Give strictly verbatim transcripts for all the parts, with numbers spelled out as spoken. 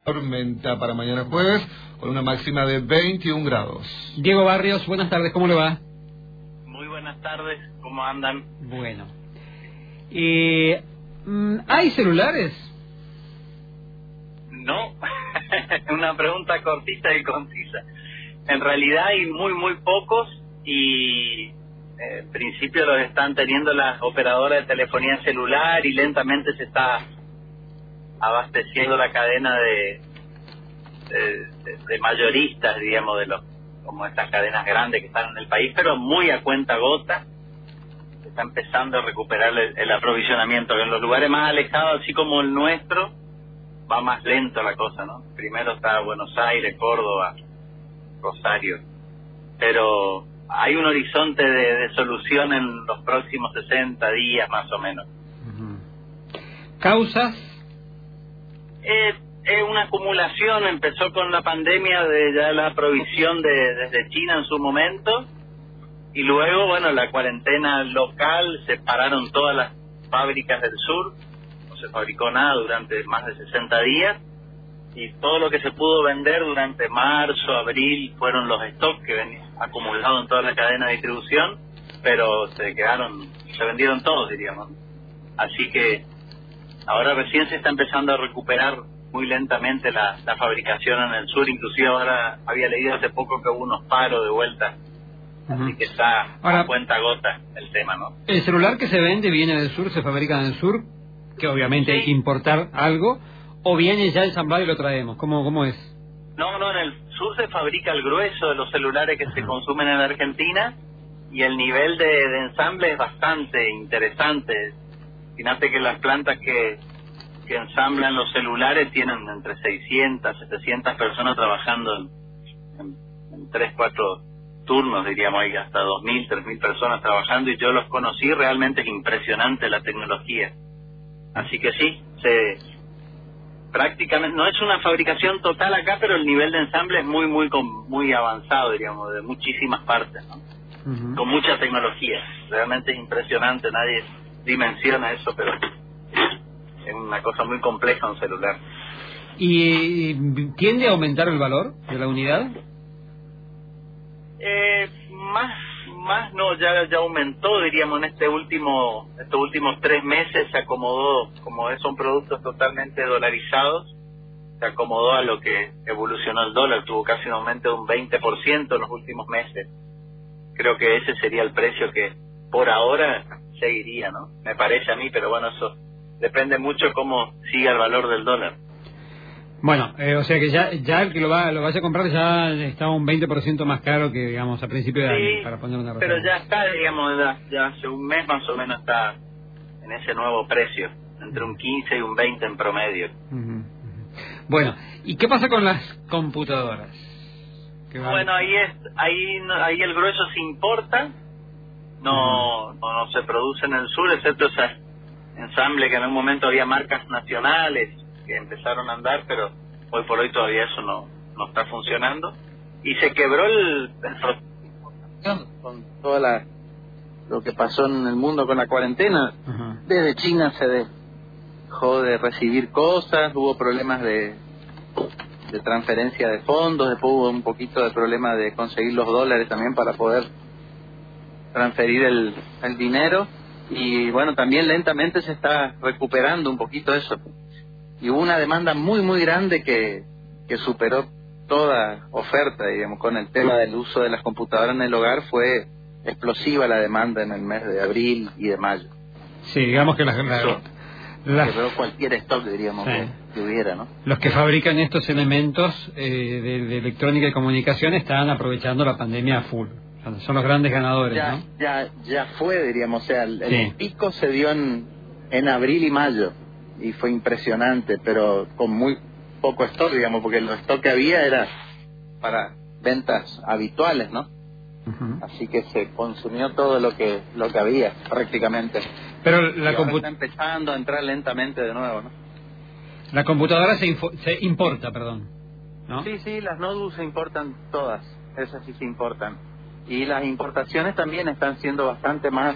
Tormenta para mañana jueves, con una máxima de veintiún grados. Diego Barrios, buenas tardes, ¿cómo le va? Muy buenas tardes, ¿cómo andan? Bueno. Eh, ¿Hay celulares? No, una pregunta cortita y concisa. En realidad hay muy, muy pocos y eh, en principio los están teniendo las operadoras de telefonía celular y lentamente se está abasteciendo la cadena de, de, de, de mayoristas, digamos, de los como estas cadenas grandes que están en el país, pero muy a cuenta gota. Se está empezando a recuperar el, el aprovisionamiento. En los lugares más alejados, así como el nuestro, va más lento la cosa, ¿no? Primero está Buenos Aires, Córdoba, Rosario, pero hay un horizonte de, de solución en los próximos sesenta días más o menos. ¿Causas? Es, es una acumulación, empezó con la pandemia de ya la provisión de, desde China en su momento, y luego, bueno, la cuarentena local, se pararon todas las fábricas del sur, no se fabricó nada durante más de sesenta días, y todo lo que se pudo vender durante marzo, abril, fueron los stocks que venían acumulados en toda la cadena de distribución, pero se quedaron, se vendieron todos, diríamos. Así que ahora recién se está empezando a recuperar muy lentamente la, la fabricación en el sur. Inclusive ahora había leído hace poco que hubo unos paros de vuelta. Uh-huh. Así que está ahora, a cuenta gota el tema, ¿no? ¿El celular que se vende viene del sur, se fabrica en el sur? Que obviamente sí. Hay que importar algo. ¿O viene ya ensamblado y lo traemos? ¿Cómo, cómo es? No, no, en el sur se fabrica el grueso de los celulares que uh-huh. se consumen en Argentina. Y el nivel de, de ensamble es bastante interesante. Fíjate que las plantas que, que ensamblan los celulares tienen entre seiscientas, setecientas personas trabajando en, en, en tres, cuatro turnos, diríamos, hay hasta dos mil, tres mil personas trabajando, y yo los conocí, realmente es impresionante la tecnología. Así que sí, se prácticamente, no es una fabricación total acá, pero el nivel de ensamble es muy, muy, muy avanzado, diríamos, de muchísimas partes, ¿no? Uh-huh. Con mucha tecnología, realmente es impresionante, nadie dimensiona eso, pero es una cosa muy compleja un celular. ¿Y tiende a aumentar el valor de la unidad? Eh, más, más no, ya ya aumentó, diríamos, en este último, estos últimos tres meses se acomodó, como son productos totalmente dolarizados, se acomodó a lo que evolucionó el dólar, tuvo casi un aumento de un veinte por ciento en los últimos meses. Creo que ese sería el precio que por ahora seguiría, ¿no? Me parece a mí, pero bueno, eso depende mucho cómo siga el valor del dólar. Bueno, eh, o sea que ya ya el que lo va lo vaya a comprar ya está un veinte por ciento más caro que, digamos, a principio de sí, año, para poner una pero ya está, digamos, ya, ya hace un mes más o menos está en ese nuevo precio, entre un quince y un veinte en promedio. Uh-huh. Bueno, ¿y qué pasa con las computadoras? Bueno, ahí es ahí ahí el grueso se importa, no, uh-huh. no no se produce en el sur, excepto ese ensamble que en un momento había marcas nacionales que empezaron a andar, pero hoy por hoy todavía eso no no está funcionando, y se quebró el, el con toda la lo que pasó en el mundo con la cuarentena. Uh-huh. Desde China se dejó de recibir cosas, hubo problemas de de transferencia de fondos, después hubo un poquito de problema de conseguir los dólares también para poder transferir el, el dinero, y bueno, también lentamente se está recuperando un poquito eso, y hubo una demanda muy muy grande que, que superó toda oferta, digamos, con el tema del uso de las computadoras en el hogar. Fue explosiva la demanda en el mes de abril y de mayo. Sí, digamos que las... La... Las... Quebró cualquier stock, diríamos, sí. que, que hubiera, ¿no? Los que fabrican estos elementos eh, de, de electrónica y comunicación están aprovechando la pandemia a full. O sea, son los grandes ganadores, ya, ¿no? Ya, ya fue, diríamos, o sea, el, sí. el pico se dio en, en abril y mayo, y fue impresionante, pero con muy poco stock, digamos, porque el stock que había era para ventas habituales, ¿no? Uh-huh. Así que se consumió todo lo que lo que había, prácticamente. Pero la computadora comput- está empezando a entrar lentamente de nuevo, ¿no? La computadora se, info- se importa, perdón, ¿no? Sí, sí, las notebooks se importan todas, esas sí se importan. Y las importaciones también están siendo bastante más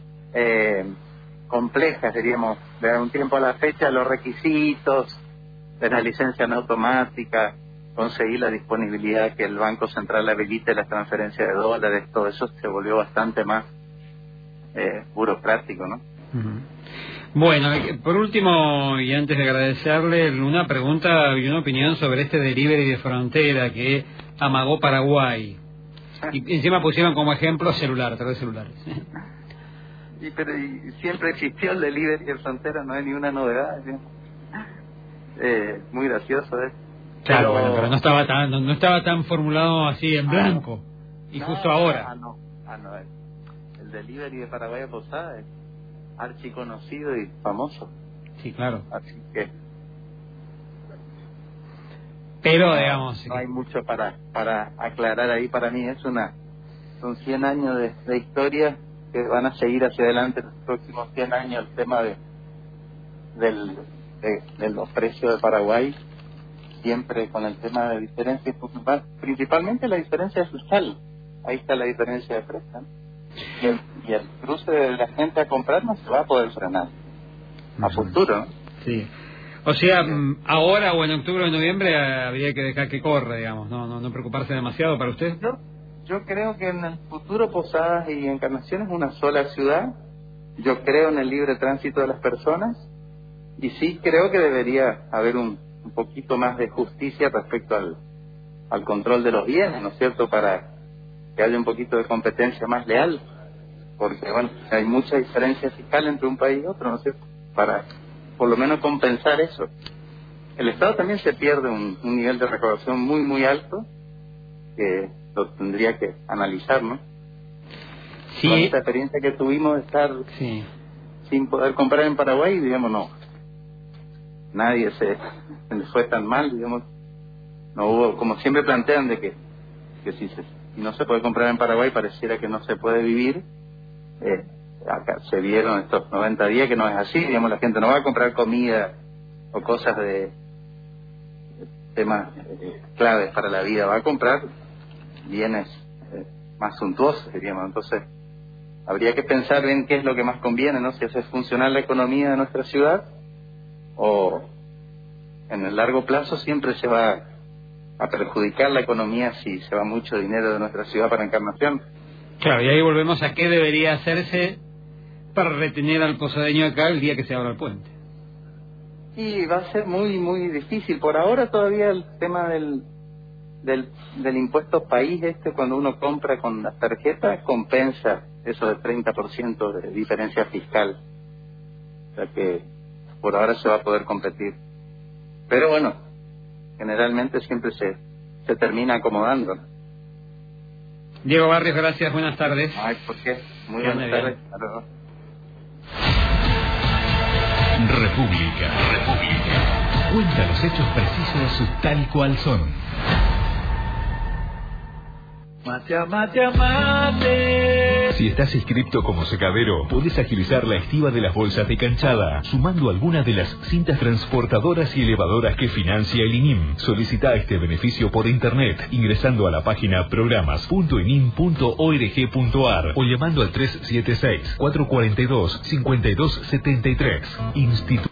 eh, complejas, diríamos. De un tiempo a la fecha, los requisitos, de la licencia no automática, conseguir la disponibilidad que el Banco Central habilite las transferencias de dólares, todo eso se volvió bastante más eh, burocrático, ¿no? Uh-huh. Bueno, por último, y antes de agradecerle, una pregunta y una opinión sobre este delivery de frontera que amagó Paraguay. Y encima pusieron como ejemplo celular, tres celulares. Y, pero y siempre existió el delivery de frontera, no hay ninguna novedad. ¿Sí? Eh, muy gracioso, ¿eh? Claro, pero... bueno, pero no estaba tan no, no estaba tan formulado así en blanco. Ah, y no, justo ahora. Ah, no, ah, no. El delivery de Paraguay a Posada es archiconocido y famoso. Sí, claro. Así que... Pero, no, digamos... No hay mucho para para aclarar ahí para mí. Es una... Son cien años de, de historia que van a seguir hacia adelante en los próximos cien años el tema de, del, de, de los precios de Paraguay, siempre con el tema de diferencias, principalmente la diferencia fiscal. Ahí está la diferencia de precios, ¿no? Y el, y el cruce de la gente a comprar no se va a poder frenar a futuro, ¿no? Sí. O sea, ahora o en octubre o noviembre habría que dejar que corra, digamos, no no, no preocuparse demasiado para usted. Yo, yo creo que en el futuro Posadas y Encarnación es una sola ciudad. Yo creo en el libre tránsito de las personas y sí creo que debería haber un, un poquito más de justicia respecto al, al control de los bienes, ¿no es cierto?, para que haya un poquito de competencia más leal, porque bueno, hay mucha diferencia fiscal entre un país y otro, ¿no es cierto?, para por lo menos compensar eso. El Estado también se pierde un, un nivel de recaudación muy muy alto que lo tendría que analizar, ¿no? Sí. Con esta experiencia que tuvimos de estar sí. sin poder comprar en Paraguay, digamos, no, nadie se, se le fue tan mal, digamos, no hubo, como siempre plantean, de que, que si, se, si no se puede comprar en Paraguay pareciera que no se puede vivir. eh, acá se vieron estos noventa días que no es así, digamos, la gente no va a comprar comida o cosas de, de temas eh, claves para la vida, va a comprar bienes eh, más suntuosos, diríamos. Entonces habría que pensar bien qué es lo que más conviene, ¿no? Si hace funcionar la economía de nuestra ciudad o en el largo plazo siempre se va a perjudicar la economía si se va mucho dinero de nuestra ciudad para Encarnación. Claro, y ahí volvemos a qué debería hacerse para retener al posadeño acá el día que se abra el puente. Y va a ser muy, muy difícil. Por ahora todavía el tema del del, del impuesto país, este, cuando uno compra con las tarjetas, compensa eso de treinta por ciento de diferencia fiscal. O sea que por ahora se va a poder competir. Pero bueno, generalmente siempre se, se termina acomodando. Diego Barrios, gracias, buenas tardes. Ay, ¿por qué? Muy buenas tardes. República. República. Cuenta los hechos precisos tal cual son. Mate, mate, mate. Si estás inscripto como secadero, podés agilizar la estiba de las bolsas de canchada, sumando algunas de las cintas transportadoras y elevadoras que financia el I N I M. Solicita este beneficio por internet, ingresando a la página programas punto i n i m punto org punto a r o llamando al tres siete seis, cuatro cuatro dos, cinco dos siete tres. Instituto